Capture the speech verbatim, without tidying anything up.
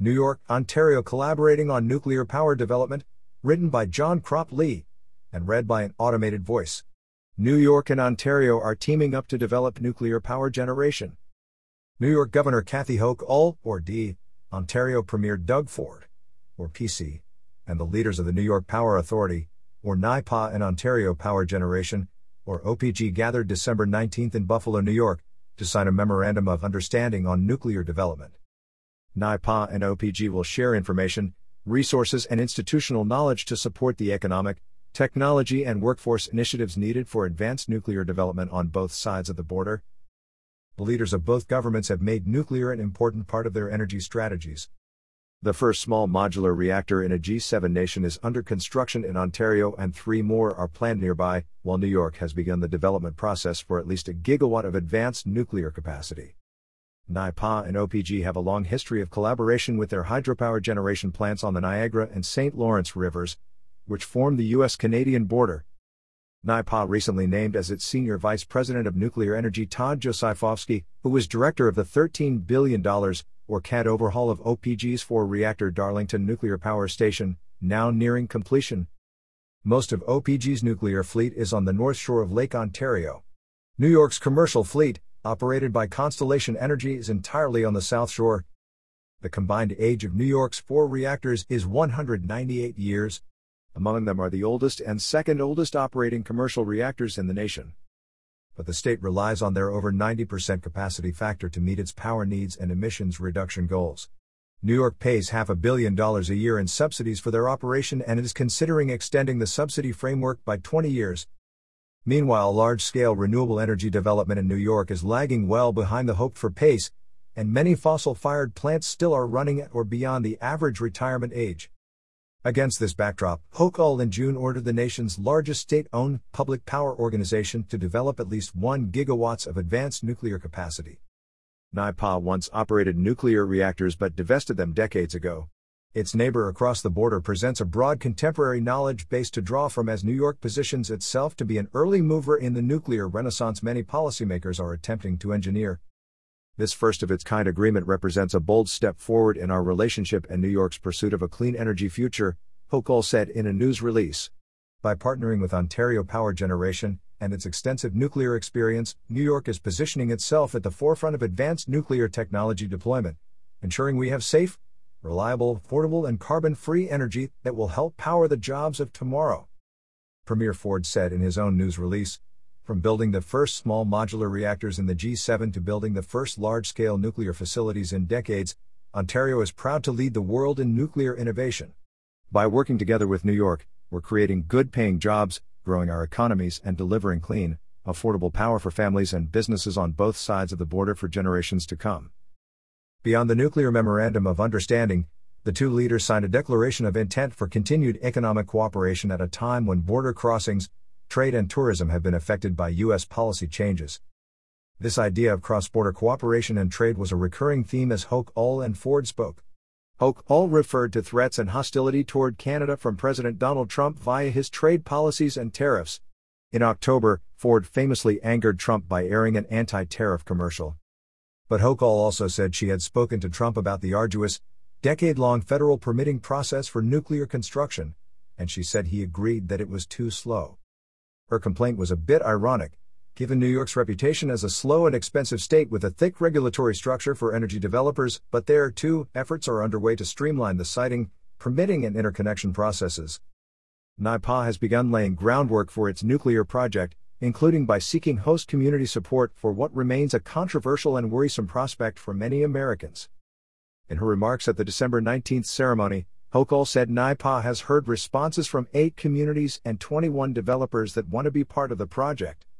New York, Ontario collaborating on nuclear power development, written by John Crop Lee, and read by an automated voice. New York and Ontario are teaming up to develop nuclear power generation. New York Governor Kathy Hochul, or D, Ontario Premier Doug Ford, or P C, and the leaders of the New York Power Authority, or N Y P A, and Ontario Power Generation, or O P G gathered December nineteenth in Buffalo, New York, to sign a Memorandum of Understanding on Nuclear Development. N Y P A and O P G will share information, resources and institutional knowledge to support the economic, technology and workforce initiatives needed for advanced nuclear development on both sides of the border. The leaders of both governments have made nuclear an important part of their energy strategies. The first small modular reactor in a G seven nation is under construction in Ontario and three more are planned nearby, while New York has begun the development process for at least a gigawatt of advanced nuclear capacity. N Y P A and O P G have a long history of collaboration with their hydropower generation plants on the Niagara and Saint Lawrence rivers, which form the U S Canadian border. N Y P A recently named as its Senior Vice President of Nuclear Energy Todd Josifovsky, who was director of the thirteen billion dollars, or C A D overhaul of O P G's four-reactor Darlington Nuclear Power Station, now nearing completion. Most of O P G's nuclear fleet is on the north shore of Lake Ontario. New York's commercial fleet, operated by Constellation Energy, is entirely on the south shore. The combined age of New York's four reactors is one hundred ninety-eight years. Among them are the oldest and second oldest operating commercial reactors in the nation. But the state relies on their over ninety percent capacity factor to meet its power needs and emissions reduction goals. New York pays half a billion dollars a year in subsidies for their operation and is considering extending the subsidy framework by twenty years. Meanwhile, large-scale renewable energy development in New York is lagging well behind the hoped-for pace, and many fossil-fired plants still are running at or beyond the average retirement age. Against this backdrop, Hochul in June ordered the nation's largest state-owned public power organization to develop at least one gigawatts of advanced nuclear capacity. N Y P A once operated nuclear reactors but divested them decades ago. Its neighbor across the border presents a broad contemporary knowledge base to draw from as New York positions itself to be an early mover in the nuclear renaissance many policymakers are attempting to engineer. This first-of-its-kind agreement represents a bold step forward in our relationship and New York's pursuit of a clean energy future, Hochul said in a news release. By partnering with Ontario Power Generation and its extensive nuclear experience, New York is positioning itself at the forefront of advanced nuclear technology deployment, ensuring we have safe, reliable, affordable, and carbon-free energy that will help power the jobs of tomorrow. Premier Ford said in his own news release, from building the first small modular reactors in the G seven to building the first large-scale nuclear facilities in decades, Ontario is proud to lead the world in nuclear innovation. By working together with New York, we're creating good-paying jobs, growing our economies, and delivering clean, affordable power for families and businesses on both sides of the border for generations to come. Beyond the Nuclear Memorandum of Understanding, the two leaders signed a declaration of intent for continued economic cooperation at a time when border crossings, trade and tourism have been affected by U S policy changes. This idea of cross-border cooperation and trade was a recurring theme as Hochul and Ford spoke. Hochul referred to threats and hostility toward Canada from President Donald Trump via his trade policies and tariffs. In October, Ford famously angered Trump by airing an anti-tariff commercial. But Hochul also said she had spoken to Trump about the arduous, decade-long federal permitting process for nuclear construction, and she said he agreed that it was too slow. Her complaint was a bit ironic, given New York's reputation as a slow and expensive state with a thick regulatory structure for energy developers, but there, too, efforts are underway to streamline the siting, permitting and interconnection processes. N Y P A has begun laying groundwork for its nuclear project, including by seeking host community support for what remains a controversial and worrisome prospect for many Americans. In her remarks at the December nineteenth ceremony, Hochul said N Y P A has heard responses from eight communities and twenty-one developers that want to be part of the project.